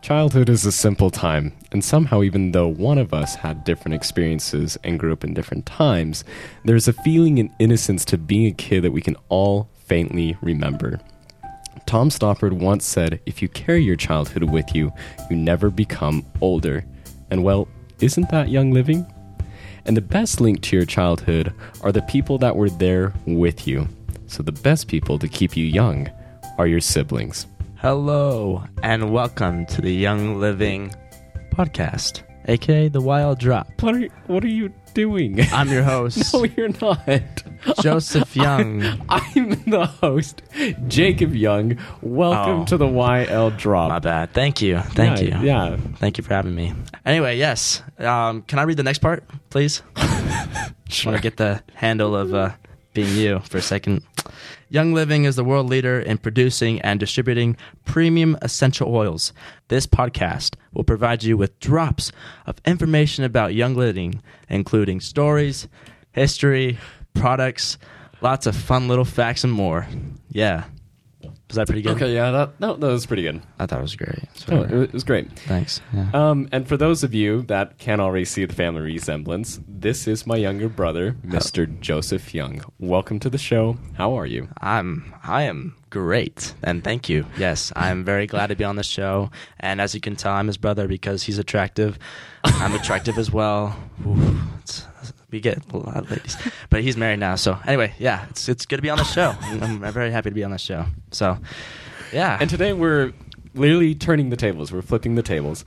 Childhood is a simple time, and somehow even though one of us had different experiences and grew up in different times, there's a feeling and innocence to being a kid that we can all faintly remember. Tom Stoppard once said, if you carry your childhood with you, you never become older. And well, isn't that young living? And the best link to your childhood are the people that were there with you. So the best people to keep you young are your siblings. Hello, and welcome to the Young Living podcast, aka The Wild Drop. What are you doing? I'm your host. No, you're not. Joseph Young. I'm the host, Jacob Young. Welcome to the YL Drop. My bad. Thank you. Thank you. Yeah. Thank you for having me. Anyway, yes. Can I read the next part, please? Sure. I want to get the handle of being you for a second. Young Living is the world leader in producing and distributing premium essential oils. This podcast will provide you with drops of information about Young Living, including stories, history, products, lots of fun little facts, and more. Yeah. Was that pretty good? Okay, yeah, that was pretty good. I thought it was great. Oh, it was great. Thanks. Yeah. And for those of you that can't already see the family resemblance, this is my younger brother, Mr. Joseph Young. Welcome to the show. How are you? I am great, and thank you. Yes, I'm very glad to be on the show. And as you can tell, I'm his brother because he's attractive. I'm attractive as well. Ooh, we get a lot of ladies, but he's married now. So anyway, yeah, it's good to be on the show. I'm very happy to be on the show. So, yeah. And today we're literally turning the tables. We're flipping the tables.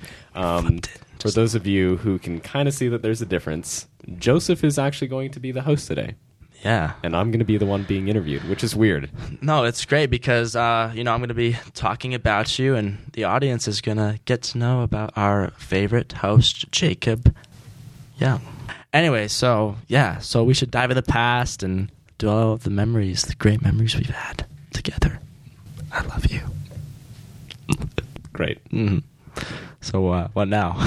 For those of you who can kind of see that there's a difference, Joseph is actually going to be the host today. Yeah. And I'm going to be the one being interviewed, which is weird. No, it's great because, I'm going to be talking about you, and the audience is going to get to know about our favorite host, Jacob Young. Anyway, so we should dive in the past and do all of the memories, the great memories we've had together. I love you. Great. Mm-hmm. So, what now?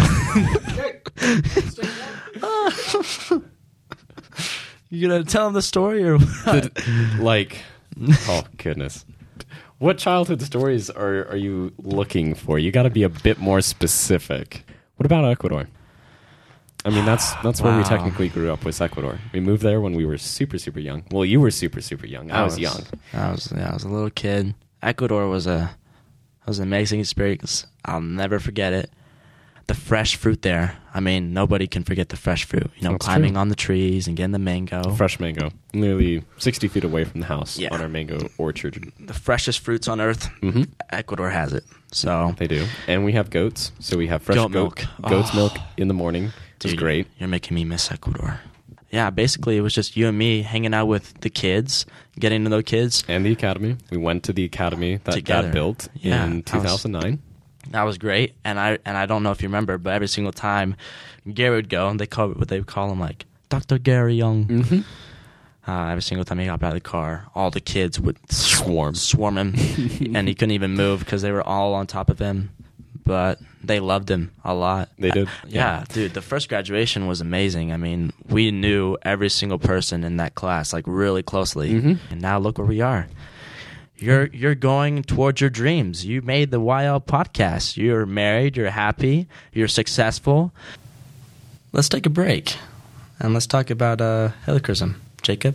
You gonna tell him the story or what? Oh, goodness. What childhood stories are you looking for? You got to be a bit more specific. What about Ecuador? I mean, that's where we technically grew up, was Ecuador. We moved there when we were super, super young. Well, you were super, super young. I was young. I was a little kid. Ecuador was an amazing experience. I'll never forget it. The fresh fruit there. I mean, nobody can forget the fresh fruit. That's climbing true. on the trees and getting the mango. Fresh mango. Nearly 60 feet away from the house on our mango orchard. The freshest fruits on earth. Mm-hmm. Ecuador has it. So they do. And we have goats. So we have fresh goat milk. Goat's milk in the morning. It's great. You're making me miss Ecuador. Yeah, basically it was just you and me hanging out with the kids, getting to know kids. And the academy. We went to the academy that got built in 2009. That was great. And I don't know if you remember, but every single time Gary would go, and they would call him like Dr. Gary Young. Mm-hmm. Every single time he got out of the car, all the kids would swarm him, and he couldn't even move because they were all on top of him. But they loved him a lot. They did? Yeah, dude, the first graduation was amazing. I mean, we knew every single person in that class, like, really closely. Mm-hmm. And now look where we are. You're going towards your dreams. You made the YL podcast. You're married. You're happy. You're successful. Let's take a break, and let's talk about helichrysum. Jacob?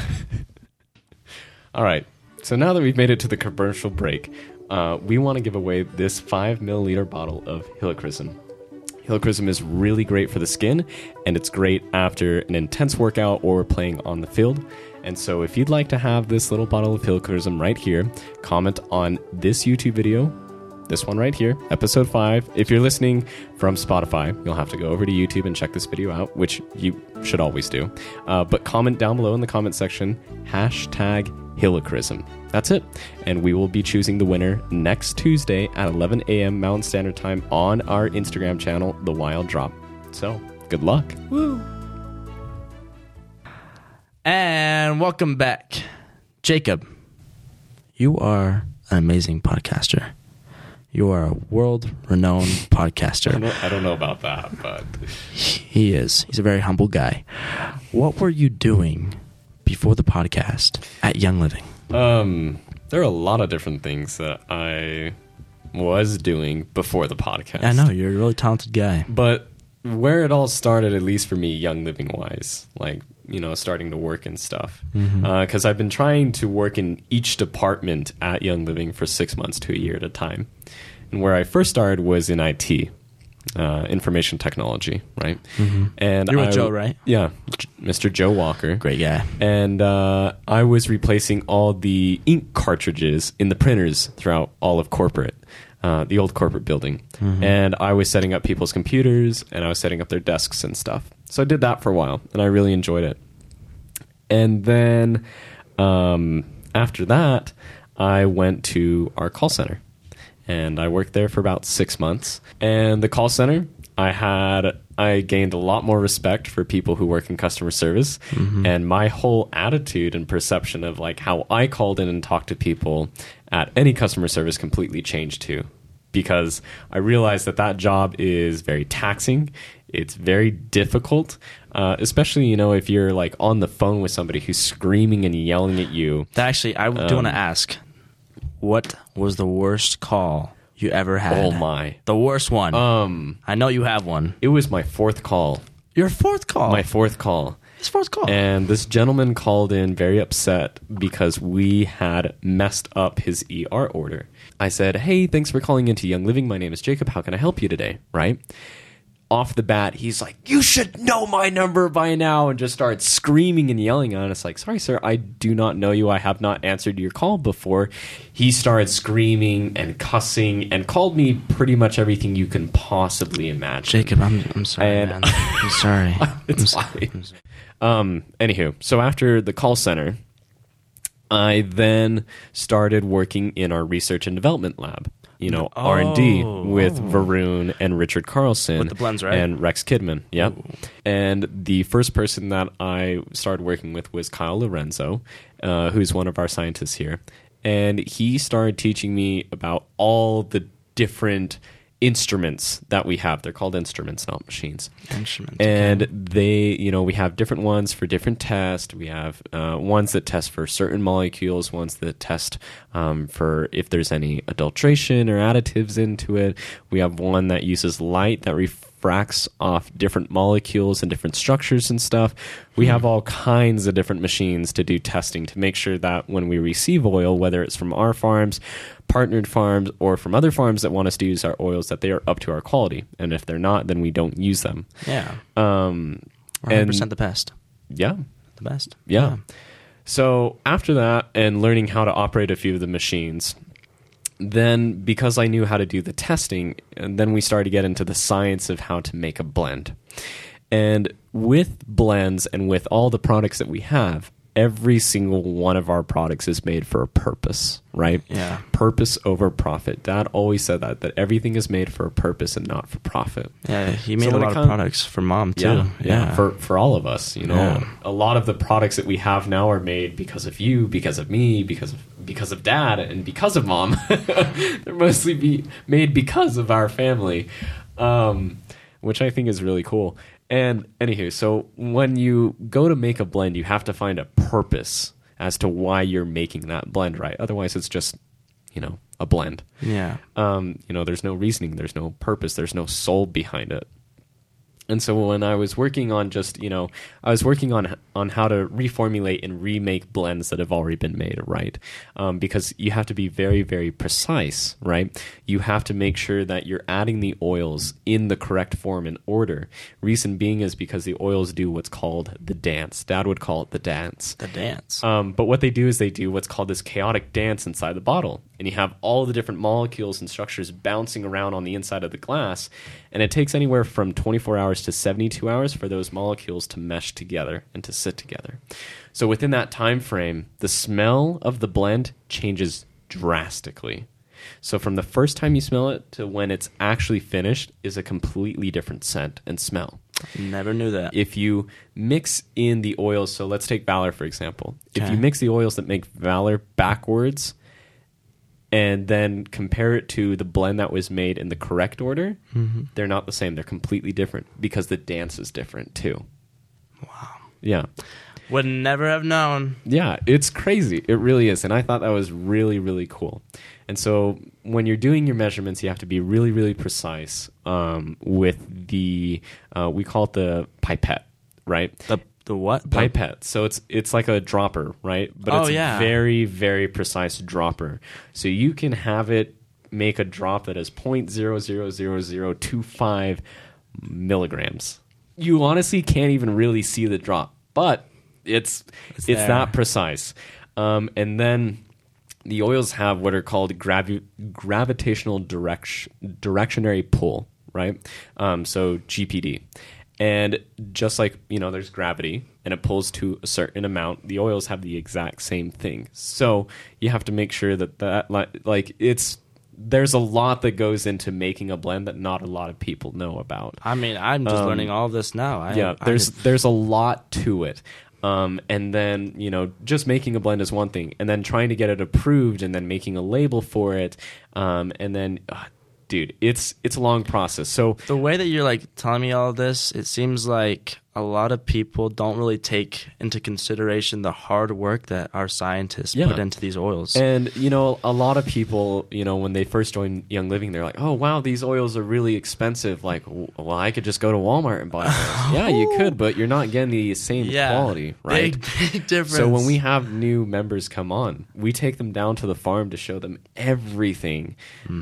All right. So now that we've made it to the commercial break, we want to give away this 5 milliliter bottle of helichrysum. Helichrysum is really great for the skin, and it's great after an intense workout or playing on the field. And so if you'd like to have this little bottle of helichrysum right here, comment on this YouTube video, this one right here, episode 5. If you're listening from Spotify, you'll have to go over to YouTube and check this video out, which you should always do. But comment down below in the comment section, #helichrysum. That's it. And we will be choosing the winner next Tuesday at 11 a.m. Mountain Standard Time on our Instagram channel, The Wild Drop. So, good luck. Woo! And welcome back. Jacob, you are an amazing podcaster. You are a world-renowned podcaster. I don't know about that, but... He is. He's a very humble guy. What were you doing before the podcast at Young Living? There are a lot of different things that I was doing before the podcast. I know, you're a really talented guy. But where it all started, at least for me, Young Living wise, like, starting to work and stuff. Because I've been trying to work in each department at Young Living for 6 months to a year at a time. And where I first started was in IT, information technology, right? And You're with Joe, right? Yeah, Mr. Joe Walker. Great guy. And I was replacing all the ink cartridges in the printers throughout all of corporate, the old corporate building. And I was setting up people's computers, and I was setting up their desks and stuff. So I did that for a while, and I really enjoyed it. And then after that, I went to our call center. And I worked there for about 6 months. And the call center, I gained a lot more respect for people who work in customer service. And my whole attitude and perception of like how I called in and talked to people at any customer service completely changed too. Because I realized that job is very taxing. It's very difficult, especially, if you're like on the phone with somebody who's screaming and yelling at you. Actually, I do want to ask, what was the worst call you ever had? Oh my. The worst one. I know you have one. It was my fourth call. Your fourth call? My fourth call. His fourth call. And this gentleman called in very upset because we had messed up his ER order. I said, "Hey, thanks for calling into Young Living. My name is Jacob. How can I help you today?" Right? Off the bat, he's like, "You should know my number by now," and just started screaming and yelling at us like, "Sorry, sir, I do not know you. I have not answered your call before." He started screaming and cussing and called me pretty much everything you can possibly imagine. Jacob, I'm sorry, man. I'm sorry. It's fine. Anywho, so after the call center, I then started working in our research and development lab. R&D with Varun and Richard Carlson. With the blends, right? And Rex Kidman, yep. Ooh. And the first person that I started working with was Kyle Lorenzo, who's one of our scientists here. And he started teaching me about all the different instruments that we have. They're called instruments, not machines. Instruments. And they, we have different ones for different tests. We have ones that test for certain molecules, ones that test for if there's any adulteration or additives into it. We have one that uses light that refracts off different molecules and different structures and stuff. We have all kinds of different machines to do testing to make sure that when we receive oil, whether it's from our farms, partnered farms, or from other farms that want us to use our oils, that they are up to our quality. And if they're not, then we don't use them. Yeah. 100% the best. Yeah. The best. Yeah. So after that, and learning how to operate a few of the machines, then because I knew how to do the testing, and then we started to get into the science of how to make a blend. And with blends and with all the products that we have, every single one of our products is made for a purpose, right? Yeah. Purpose over profit. Dad always said that everything is made for a purpose and not for profit. Yeah, he made a lot of products for Mom too. Yeah. For all of us, a lot of the products that we have now are made because of you, because of me, because of Dad, and because of Mom. They're mostly made because of our family, which I think is really cool. And anywho, so when you go to make a blend, you have to find a purpose as to why you're making that blend, right? Otherwise, it's just, a blend. Yeah. There's no reasoning, there's no purpose, there's no soul behind it. And so when I was working on I was working on how to reformulate and remake blends that have already been made, right? Because you have to be very, very precise, right? You have to make sure that you're adding the oils in the correct form and order. Reason being is because the oils do what's called the dance. Dad would call it the dance. The dance. But what they do is they do what's called this chaotic dance inside the bottle. And you have all the different molecules and structures bouncing around on the inside of the glass. And it takes anywhere from 24 hours to 72 hours for those molecules to mesh together and to sit together. So within that time frame, the smell of the blend changes drastically. So from the first time you smell it to when it's actually finished is a completely different scent and smell. Never knew that. If you mix in the oils, so let's take Valor for example. Okay. If you mix the oils that make Valor backwards and then compare it to the blend that was made in the correct order, they're not the same. They're completely different because the dance is different too. Wow. Yeah. Would never have known. Yeah, it's crazy. It really is. And I thought that was really, really cool. And so when you're doing your measurements, you have to be really, really precise with the, we call it the pipette, right? The what? Pipette. So it's like a dropper, right? But it's a very, very precise dropper. So you can have it make a drop that is 0.000025 milligrams. You honestly can't even really see the drop, but it's that precise. And then the oils have what are called gravitational directionary pull, right? So GPD. And just like, there's gravity and it pulls to a certain amount, the oils have the exact same thing. So you have to make sure that there's a lot that goes into making a blend that not a lot of people know about. I mean, I'm just learning all this now. There's a lot to it. And then, just making a blend is one thing. And then trying to get it approved and then making a label for it. And then... dude, it's a long process. So the way that you're telling me all of this, it seems like a lot of people don't really take into consideration the hard work that our scientists put into these oils. And a lot of people, when they first join Young Living, they're like, "Oh wow, these oils are really expensive. Like, well, I could just go to Walmart and buy oils." Yeah, you could, but you're not getting the same quality, right? Big difference. So when we have new members come on, we take them down to the farm to show them everything.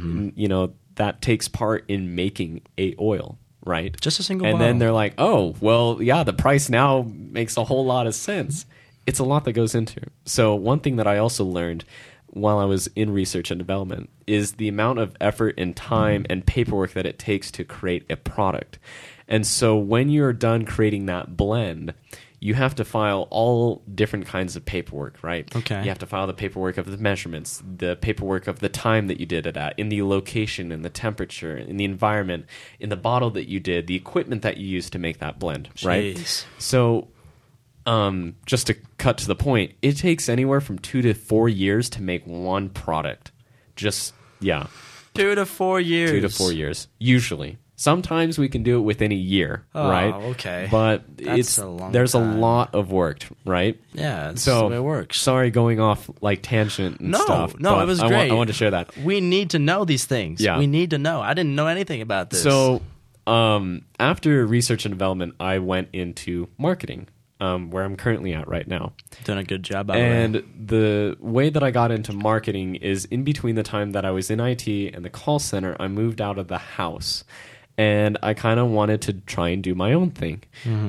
That takes part in making a oil, right? Just a single and bottle. Then they're like, oh, well, yeah, the price now makes a whole lot of sense. It's a lot that goes into it. So one thing that I also learned while I was in research and development is the amount of effort and time and paperwork that it takes to create a product. And so when you're done creating that blend, you have to file all different kinds of paperwork, right? Okay. You have to file the paperwork of the measurements, the paperwork of the time that you did it at, in the location, in the temperature, in the environment, in the bottle that you did, the equipment that you used to make that blend, right? Jeez. So just to cut to the point, it takes anywhere from 2 to 4 years to make one product. 2 to 4 years. 2 to 4 years, usually. Sometimes we can do it within a year, right? Okay. But there's a lot of work, right? Yeah, that's the way it works. Sorry, going off tangent and stuff. No, it was great. I wanted to share that. We need to know these things. Yeah. We need to know. I didn't know anything about this. So after research and development, I went into marketing, where I'm currently at right now. Doing a good job, by the way. And the way that I got into marketing is in between the time that I was in IT and the call center, I moved out of the house. And I kind of wanted to try and do my own thing.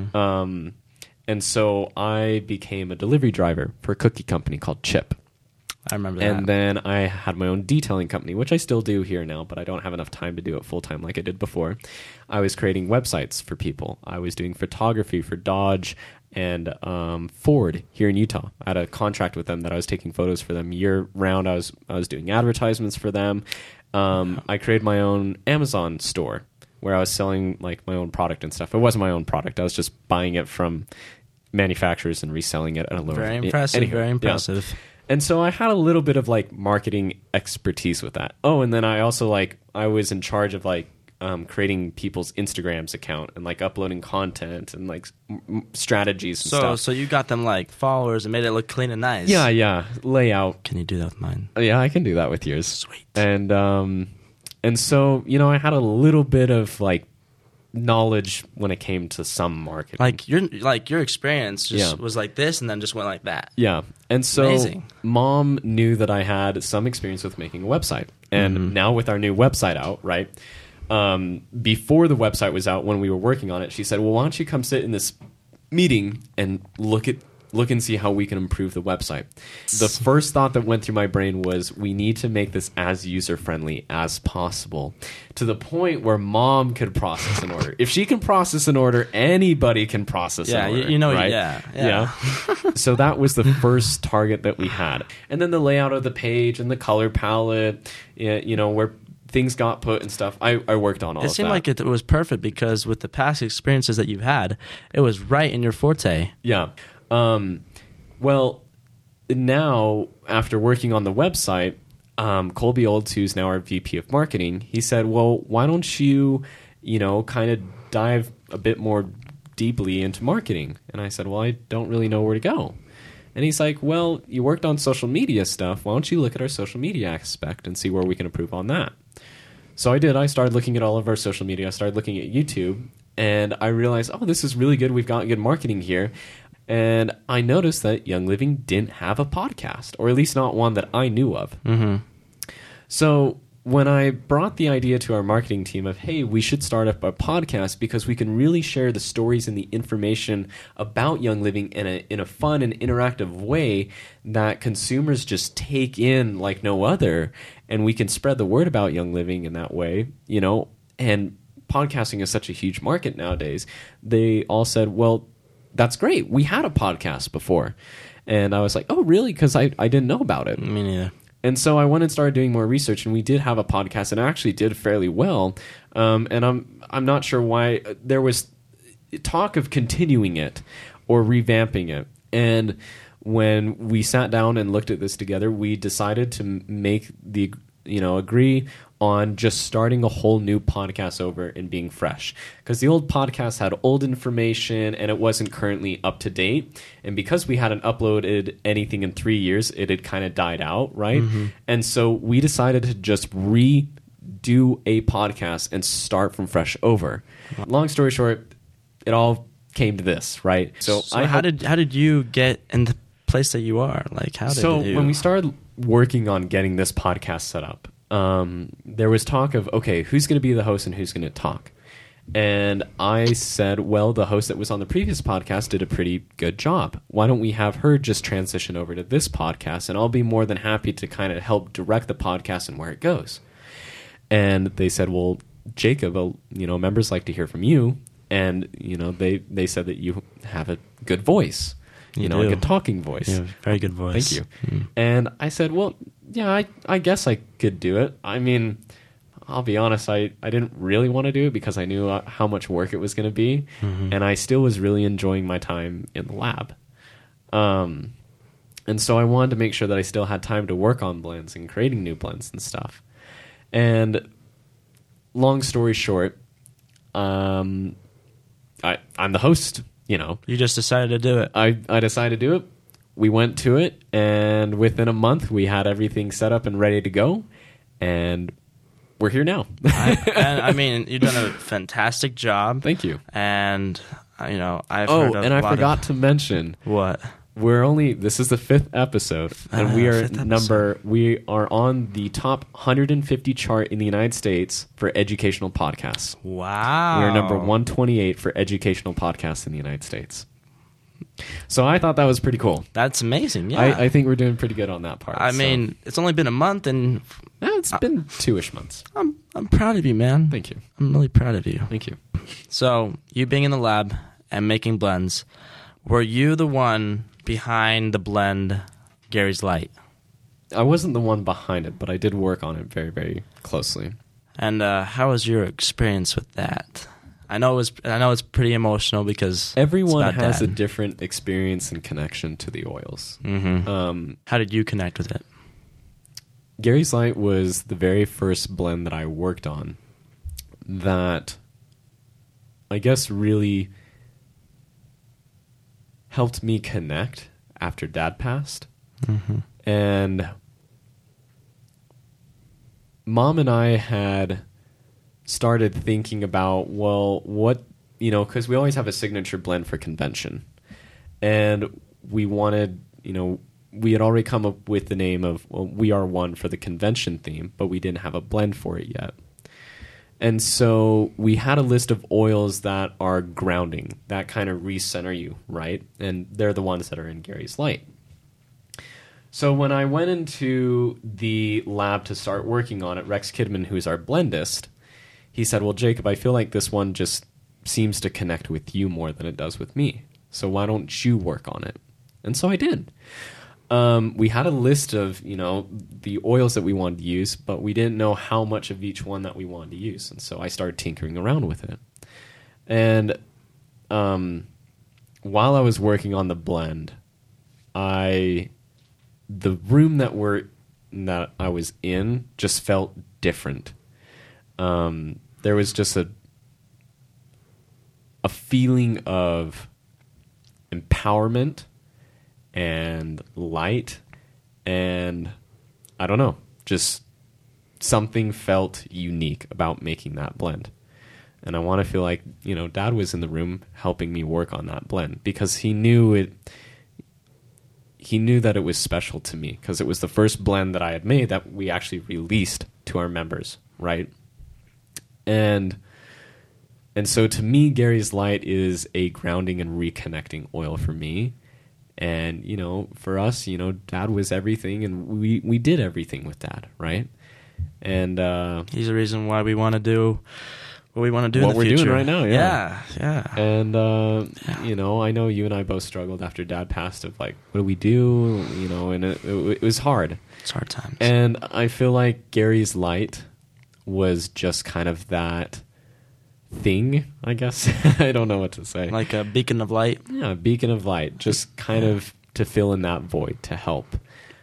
And so I became a delivery driver for a cookie company called Chip. I remember that. And then I had my own detailing company, which I still do here now, but I don't have enough time to do it full time like I did before. I was creating websites for people. I was doing photography for Dodge and Ford here in Utah. I had a contract with them that I was taking photos for them year round. I was doing advertisements for them. I created my own Amazon store, where I was selling my own product and stuff. It wasn't my own product. I was just buying it from manufacturers and reselling it at a lower. Very impressive. Very impressive. Yeah. And so I had a little bit of marketing expertise with that. Oh, and then I also I was in charge of creating people's Instagrams account and uploading content and strategies and stuff. So you got them followers and made it look clean and nice. Yeah. Layout. Can you do that with mine? Yeah, I can do that with yours. Sweet. And so, I had a little bit of knowledge when it came to some marketing. Your experience just was like this and then just went like that. Yeah. And so Amazing. Mom knew that I had some experience with making a website. And now with our new website out, right? Before the website was out, when we were working on it, she said, well, why don't you come sit in this meeting and look and see how we can improve the website. The first thought that went through my brain was we need to make this as user-friendly as possible, to the point where Mom could process an order. If she can process an order, anybody can process an order. Right? Yeah. So that was the first target that we had. And then the layout of the page and the color palette, where things got put and stuff. I worked on all of that. It seemed like it was perfect because with the past experiences that you've had, it was right in your forte. Yeah. Well, now, after working on the website, Colby Olds, who's now our VP of Marketing, he said, well, why don't you, kind of dive a bit more deeply into marketing. And I said, well, I don't really know where to go. And he's like, well, you worked on social media stuff. Why don't you look at our social media aspect and see where we can improve on that? So I did. I started looking at all of our social media. I started looking at YouTube, and I realized, oh, this is really good. We've got good marketing here. And I noticed that Young Living didn't have a podcast, or at least not one that I knew of. Mm-hmm. So when I brought the idea to our marketing team of, hey, we should start up a podcast because we can really share the stories and the information about Young Living in a fun and interactive way that consumers just take in like no other, and we can spread the word about Young Living in that way, and podcasting is such a huge market nowadays. They all said, well, that's great. We had a podcast before. And I was like, oh, really? Because I didn't know about it. Me neither. And so I went and started doing more research, and we did have a podcast, and it actually did fairly well. And I'm not sure why there was talk of continuing it or revamping it. And when we sat down and looked at this together, we decided to make agree on just starting a whole new podcast over and being fresh. Because the old podcast had old information and it wasn't currently up to date. And because we hadn't uploaded anything in 3 years, it had kind of died out, right? Mm-hmm. And so we decided to just redo a podcast and start from fresh over. Long story short, it all came to this, right? So how did you get in the place that you are? Like, when we started working on getting this podcast set up, there was talk of, okay, who's going to be the host and who's going to talk? And I said, well, the host that was on the previous podcast did a pretty good job. Why don't we have her just transition over to this podcast, and I'll be more than happy to kind of help direct the podcast and where it goes. And they said, well, Jacob, members like to hear from you. And, they said that you have a good voice. A good talking voice. Yeah, very good voice. Thank you. Mm. And I said, well, yeah, I guess I could do it. I mean, I'll be honest, I didn't really want to do it because I knew how much work it was going to be. Mm-hmm. And I still was really enjoying my time in the lab. And so I wanted to make sure that I still had time to work on blends and creating new blends and stuff. And long story short, I'm the host. You just decided to do it. I decided to do it. We went to it, and within a month, we had everything set up and ready to go, and we're here now. I mean, you've done a fantastic job. Thank you. And I've heard of I forgot to mention what. This is the 5th episode, and we are on the top 150 chart in the United States for educational podcasts. Wow. We are number 128 for educational podcasts in the United States. So I thought that was pretty cool. That's amazing, yeah. I think we're doing pretty good on that part. I mean, it's only been a month, and... it's been 2-ish months. I'm proud of you, man. Thank you. I'm really proud of you. Thank you. So, you being in the lab and making blends, were you the one behind the blend Gary's Light? I wasn't the one behind it, but I did work on it very, very closely. And how was your experience with that? I know it's pretty emotional because everyone has a different experience and connection to the oils. Mm-hmm. How did you connect with it? Gary's Light was the very first blend that I worked on that I guess really helped me connect after Dad passed. Mm-hmm. And Mom and I had started thinking about, well, what, because we always have a signature blend for convention. And we wanted, we had already come up with the name of, well, We Are One for the convention theme, but we didn't have a blend for it yet. And so we had a list of oils that are grounding, that kind of recenter you, right? And they're the ones that are in Gary's Light. So when I went into the lab to start working on it, Rex Kidman, who's our blendist, he said, well, Jacob, I feel like this one just seems to connect with you more than it does with me. So why don't you work on it? And so I did. We had a list of, the oils that we wanted to use, but we didn't know how much of each one that we wanted to use. And so I started tinkering around with it. And while I was working on the blend, the room that I was in just felt different. There was just a feeling of empowerment and light, and I don't know, just something felt unique about making that blend. And I want to feel like, Dad was in the room helping me work on that blend, because he knew that it was special to me, because it was the first blend that I had made that we actually released to our members, right? And so to me, Gary's Light is a grounding and reconnecting oil for me. And, for us, Dad was everything, and we did everything with Dad, right? And he's the reason why we want to do what we want to do what in the we're future. doing right now. Yeah. And I know you and I both struggled after Dad passed, of like, what do we do? And it was hard. It's hard times. And I feel like Gary's Light was just kind of that thing, I guess. I don't know what to say. Like a beacon of light. Yeah, a beacon of light, just kind of to fill in that void, to help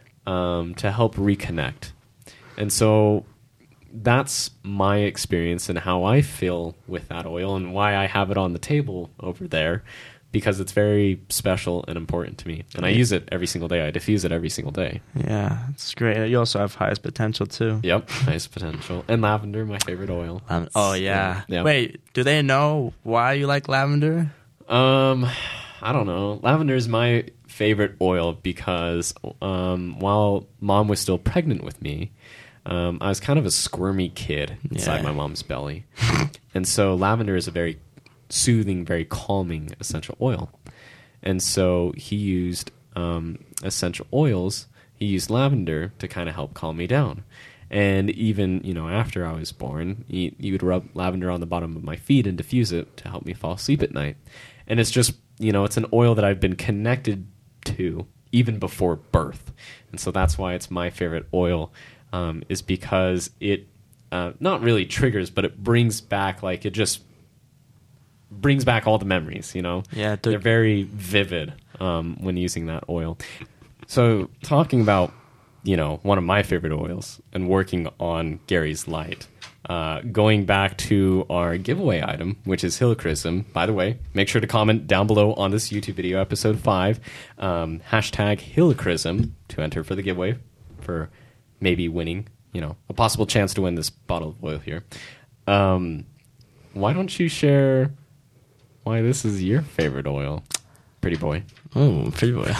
reconnect. And so that's my experience and how I feel with that oil, and why I have it on the table over there, because it's very special and important to me. And I use it every single day. I diffuse it every single day. Yeah, it's great. You also have highest potential too. Yep, highest potential. And lavender, my favorite oil. Oh yeah. Yeah. Wait, do they know why you like lavender? I don't know. Lavender is my favorite oil because while Mom was still pregnant with me, I was kind of a squirmy kid inside my mom's belly. And so lavender is a very soothing, very calming essential oil. And so he used essential oils. He used lavender to kind of help calm me down. And even, after I was born, he would rub lavender on the bottom of my feet and diffuse it to help me fall asleep at night. And it's just, it's an oil that I've been connected to even before birth. And so that's why it's my favorite oil, is because it not really triggers, but it brings back, it just brings back all the memories, Yeah. They're very vivid when using that oil. So talking about, one of my favorite oils and working on Gary's Light, going back to our giveaway item, which is Helichrysum. By the way, make sure to comment down below on this YouTube video, episode 5, hashtag Helichrysum, to enter for the giveaway for maybe winning, a possible chance to win this bottle of oil here. Why don't you share why this is your favorite oil, pretty boy? Oh, pretty boy.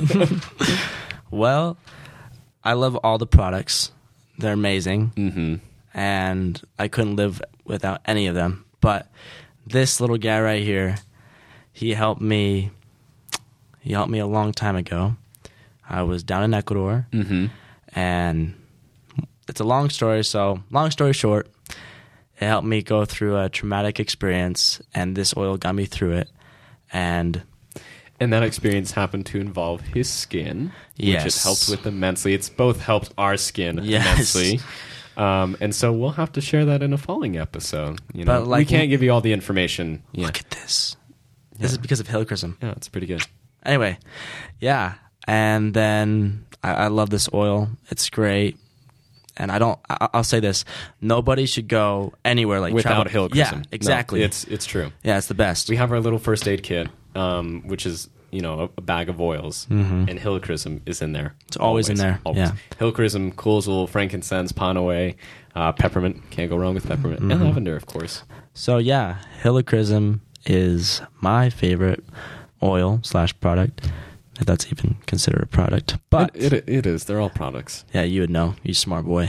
Well, I love all the products. They're amazing. Mm-hmm. And I couldn't live without any of them. But this little guy right here, he helped me a long time ago. I was down in Ecuador. Mm-hmm. And it's a long story, so long story short, it helped me go through a traumatic experience, and this oil got me through it. And that experience happened to involve his skin, which Yes. it helped with immensely. It's both helped our skin Yes. immensely. And so we'll have to share that in a following episode. But, we can't give you all the information. Yeah, look at this. This is because of Helichrysum. yeah, it's pretty good. Anyway, yeah. And then I love this oil. It's great. And I'll say this. Nobody should go anywhere Without travel. Helichrysum. Yeah, exactly. No, it's true. Yeah, it's the best. We have our little first aid kit, which is a bag of oils, and Helichrysum is in there. It's always in there, Always. yeah. Helichrysum, Kohlsville, frankincense, Panoe, peppermint. Can't go wrong with peppermint, and lavender, of course. So yeah, Helichrysum is my favorite oil / product, if that's even considered a product. But It is. They're all products. yeah, you would know. You smart boy.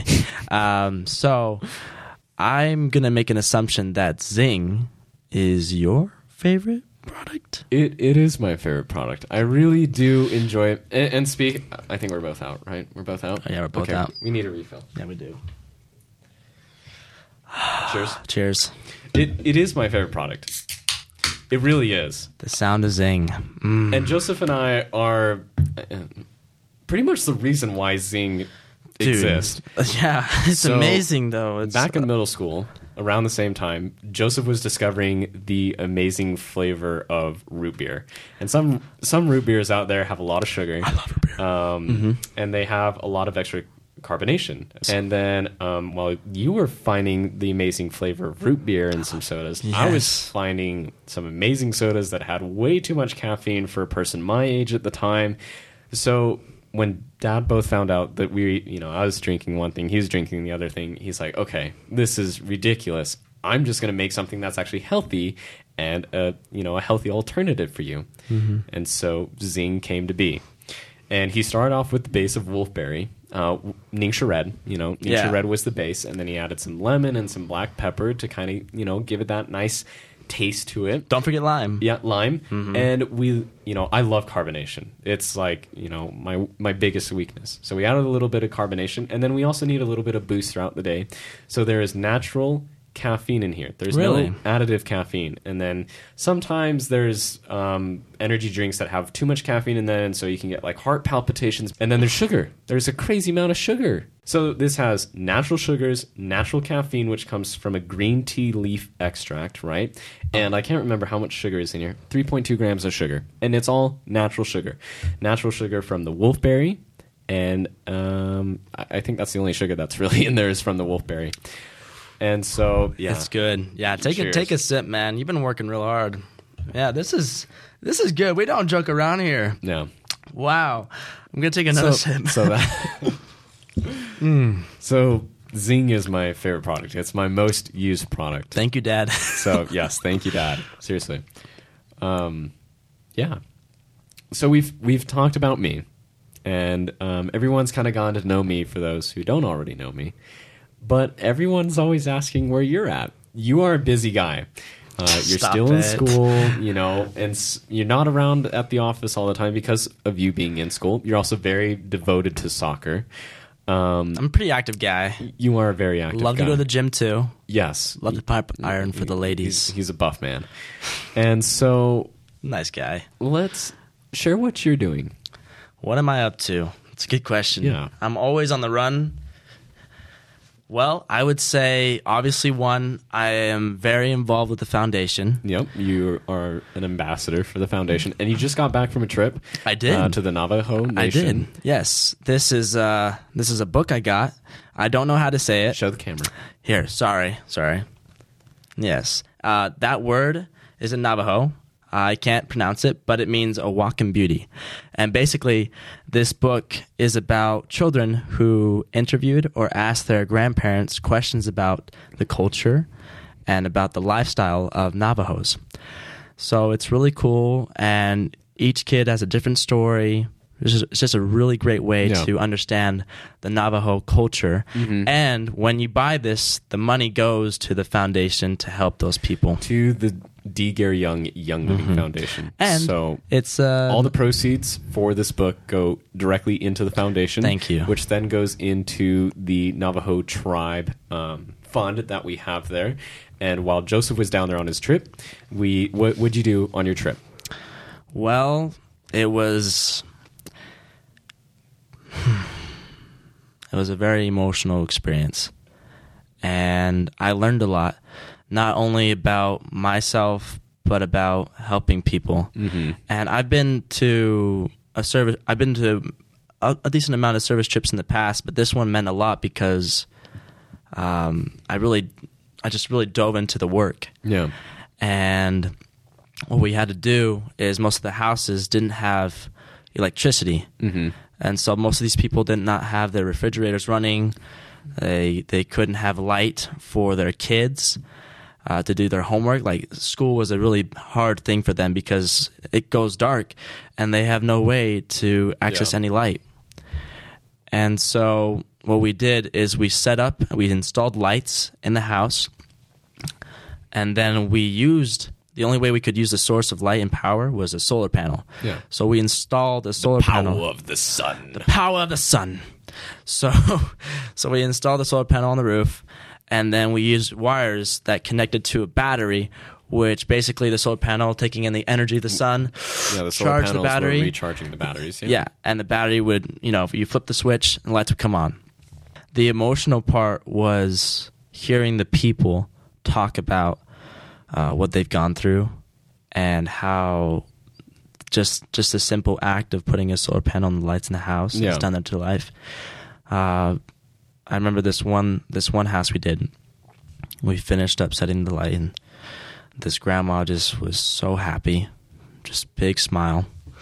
So I'm gonna make an assumption that Zing is your favorite product. It is my favorite product. I really do enjoy it. And speak, I think we're both out, right? We're both out? Oh, yeah, we're both Okay, out. We need a refill. Yeah, we do. Cheers. Cheers. It is my favorite product. It really is. The sound of Zing. Mm. And Joseph and I are pretty much the reason why Zing exists. Yeah, it's So, amazing though. It's Back in middle school, around the same time, Joseph was discovering the amazing flavor of root beer. And some root beers out there have a lot of sugar. I love root beer. And they have a lot of extra carbonation. And then while you were finding the amazing flavor of root beer in some sodas, I was finding some amazing sodas that had way too much caffeine for a person my age at the time. So when Dad both found out that I was drinking one thing, he was drinking the other thing, he's like, okay, this is ridiculous. I'm just going to make something that's actually healthy and a healthy alternative for you. Mm-hmm. And so Zing came to be. And he started off with the base of wolfberry, Ningxia Red. Ningxia Red was the base, and then he added some lemon and some black pepper to kind of, give it that nice taste to it. Don't forget lime. Yeah, lime. Mm-hmm. And I love carbonation. It's like, my biggest weakness. So we added a little bit of carbonation, and then we also need a little bit of boost throughout the day. So there is natural caffeine in here. There's no additive caffeine. And then sometimes there's energy drinks that have too much caffeine in them, so you can get like heart palpitations. And then there's sugar. There's a crazy amount of sugar. So this has natural sugars, natural caffeine, which comes from a green tea leaf extract, right? And I can't remember how much sugar is in here. 3.2 grams of sugar. And it's all natural sugar. Natural sugar from the wolfberry. And I think that's the only sugar that's really in there is from the wolfberry. And so, yeah. It's good. Yeah, take a sip, man. You've been working real hard. Yeah, this is good. We don't joke around here. No. Wow. I'm going to take another sip. So Zing is my favorite product. It's my most used product. Thank you, Dad. So, yes, thank you, Dad. Seriously. Yeah. So we've talked about me, and everyone's kind of gone to know me for those who don't already know me. But everyone's always asking where you're at. You are a busy guy. You're still in school, and you're not around at the office all the time because of you being in school. You're also very devoted to soccer. I'm a pretty active guy. You are a very active guy. Love to go to the gym, too. Yes. Love to pipe iron for the ladies. He's a buff man. And so... Nice guy. Let's share what you're doing. What am I up to? It's a good question. Yeah. I'm always on the run. Well, I would say, obviously, I am very involved with the foundation. Yep, you are an ambassador for the foundation, and you just got back from a trip. I did to the Navajo Nation. I did. Yes, this is a book I got. I don't know how to say it. Show the camera. Here, sorry. Yes, that word is in Navajo. I can't pronounce it, but it means a walk in beauty. And basically, this book is about children who interviewed or asked their grandparents questions about the culture and about the lifestyle of Navajos. So it's really cool, and each kid has a different story. It's just a really great way to understand the Navajo culture. Mm-hmm. And when you buy this, the money goes to the foundation to help those people. To the D. Gary Young Living Foundation. And so it's all the proceeds for this book go directly into the foundation. Thank you. Which then goes into the Navajo tribe fund that we have there. And while Joseph was down there on his trip, what would you do on your trip? Well, it was a very emotional experience, and I learned a lot, not only about myself but about helping people. Mm-hmm. And I've been to a decent amount of service trips in the past, but this one meant a lot because I just really dove into the work. Yeah. And what we had to do is most of the houses didn't have electricity. Mm-hmm. And so most of these people did not have their refrigerators running. They couldn't have light for their kids to do their homework. Like, school was a really hard thing for them because it goes dark and they have no way to access any light. And so what we did is we installed lights in the house, and then the only way we could use the source of light and power was a solar panel. Yeah. So we installed a solar panel. The power of the sun. The power of the sun. So we installed the solar panel on the roof, and then we used wires that connected to a battery, which basically the solar panel taking in the energy of the sun, the solar panels were recharging the batteries. Yeah, and the battery would, if you flip the switch, the lights would come on. The emotional part was hearing the people talk about what they've gone through and how just a simple act of putting a solar panel on the lights in the house has done them to life. I remember this one house we did. We finished up setting the light, and this grandma just was so happy, just big smile.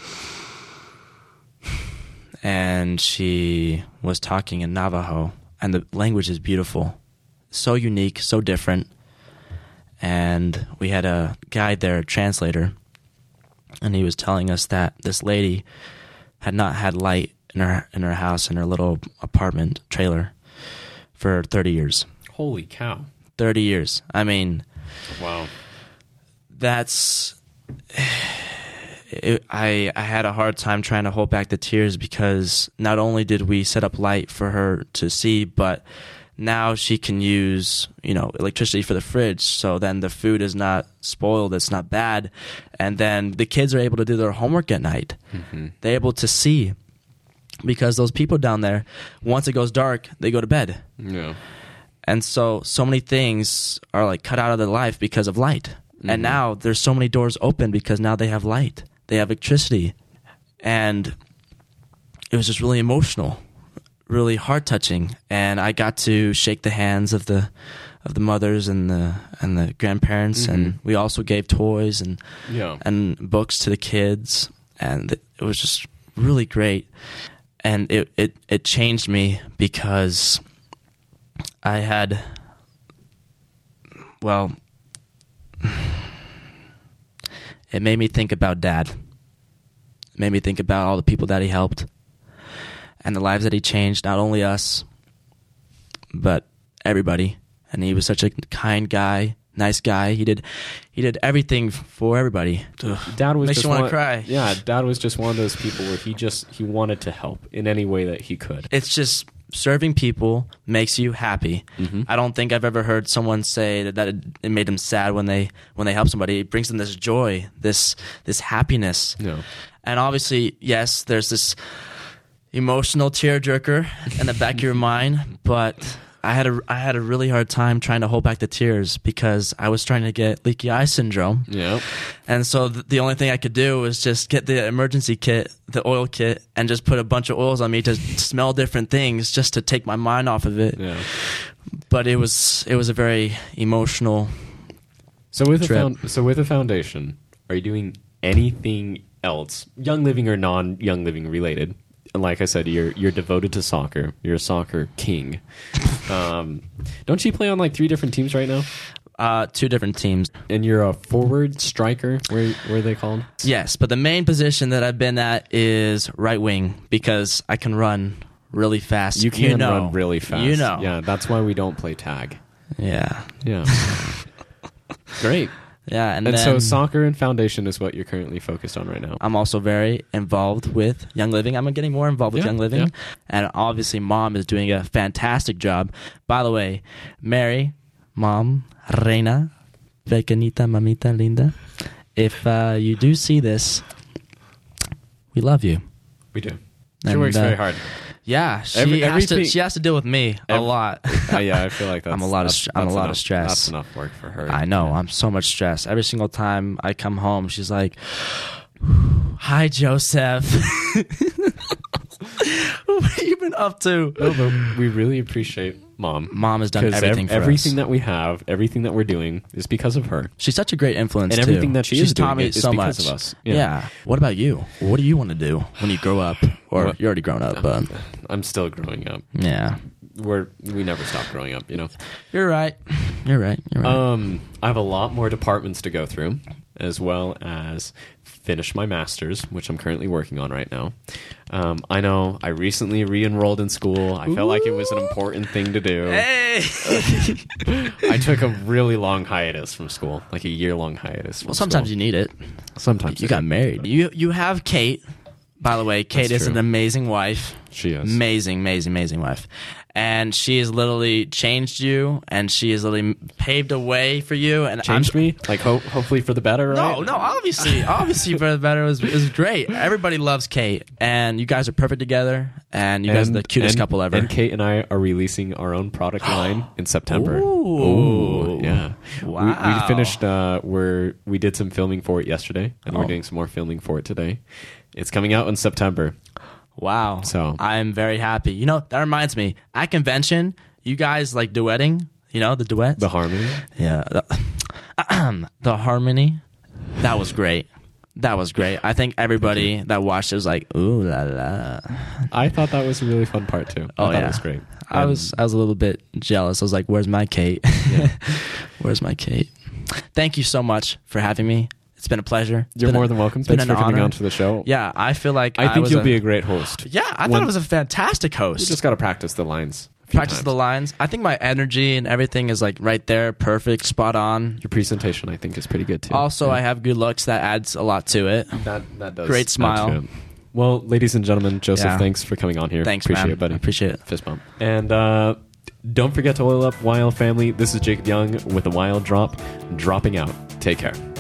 And she was talking in Navajo, and the language is beautiful, so unique, so different. And we had a guide there, a translator, and he was telling us that this lady had not had light in her house, in her little apartment trailer, for 30 years. Holy cow. 30 years. I mean, wow. That's... I had a hard time trying to hold back the tears, because not only did we set up light for her to see, but now she can use, electricity for the fridge, so then the food is not spoiled, it's not bad, and then the kids are able to do their homework at night. Mm-hmm. They're able to see, because those people down there, once it goes dark, they go to bed. Yeah. And so many things are like cut out of their life because of light. Mm-hmm. And now there's so many doors open because now they have light. They have electricity. And it was just really emotional, really heart-touching. And I got to shake the hands of the mothers and the grandparents. Mm-hmm. And we also gave toys and books to the kids. And it was just really great. And it changed me, because I had, it made me think about Dad. It made me think about all the people that he helped and the lives that he changed, not only us, but everybody. And he was such a kind guy, nice guy. He did everything for everybody. Dad was makes just you want to cry. Yeah, Dad was just one of those people where he wanted to help in any way that he could. It's just serving people makes you happy. Mm-hmm. I don't think I've ever heard someone say that it made them sad when they help somebody. It brings them this joy, this happiness. No. And obviously, yes, there's this emotional tearjerker in the back of your mind, but I had a really hard time trying to hold back the tears, because I was trying to get leaky eye syndrome. Yeah. And so the only thing I could do was just get the emergency kit, the oil kit, and just put a bunch of oils on me to smell different things, just to take my mind off of it. Yeah. But it was a very emotional trip. So with a foundation, are you doing anything else, Young Living or non-Young Living related? And like I said, you're devoted to soccer. You're a soccer king. Don't you play on like 3 different teams right now? 2 different teams. And you're a forward striker. Where are they called? Yes, but the main position that I've been at is right wing, because I can run really fast. You can run really fast. Yeah, that's why we don't play tag. Yeah. Great. Yeah, and then, so soccer and foundation is what you're currently focused on right now. I'm also very involved with Young Living. I'm getting more involved with Young Living. Yeah. And obviously, Mom is doing a fantastic job. By the way, Mary, Mom, Reina, pequeñita, mamita linda, if you do see this, we love you. We do. She works very hard. Yeah, she has to deal with me a lot. Yeah, I feel like that's I'm a lot of stress. That's enough work for her. I know. I'm so much stress. Every single time I come home, she's like, "Hi, Joseph. What have you been up to?" No, but we really appreciate Mom. Mom has done everything for us. Everything that we have, everything that we're doing is because of her. She's such a great influence, and everything that she's doing taught me is so because much. of us. Yeah. What about you? What do you want to do when you grow up? Or you're already grown up, but I'm still growing up. Yeah. We never stop growing up, You're right. I have a lot more departments to go through, as well as finish my master's, which I'm currently working on right now. I know I recently re-enrolled in school. I felt like it was an important thing to do. Hey! I took a really long hiatus from school, like a year-long hiatus from sometimes school. You need it. Sometimes you got married. You have Kate. By the way, Kate is an amazing wife. She is. Amazing wife. And she has literally changed you, and she has literally paved a way for you. And changed me? Like, hopefully for the better, right? No, obviously for the better is great. Everybody loves Kate, and you guys are perfect together, and you guys are the cutest couple ever. And Kate and I are releasing our own product line in September. Ooh. Yeah. Wow. We finished, we did some filming for it yesterday, and we're doing some more filming for it today. It's coming out in September. Wow. So- I'm very happy. You know, that reminds me. At convention, you guys like duetting. You know, the duets. The harmony. Yeah. The harmony. That was great. That was great. I think everybody that watched it was like, ooh la la. I thought that was a really fun part too. I thought it was great. I was a little bit jealous. I was like, where's my Kate? Yeah. Where's my Kate? Thank you so much for having me. It's been a pleasure. You're more than welcome. Thanks for coming on to the show. Yeah, I feel like I think you'll be a great host. Yeah, I thought it was a fantastic host. You just got to practice the lines. Practice the lines. I think my energy and everything is like right there, perfect, spot on. Your presentation, I think, is pretty good too. Also, I have good looks. That adds a lot to it. That does. Great smile. Well, ladies and gentlemen, Joseph, thanks for coming on here. Thanks, appreciate man. it, buddy. I appreciate it. Fist bump. And don't forget to oil up, Wild family. This is Jacob Young with the Wild Drop, dropping out. Take care.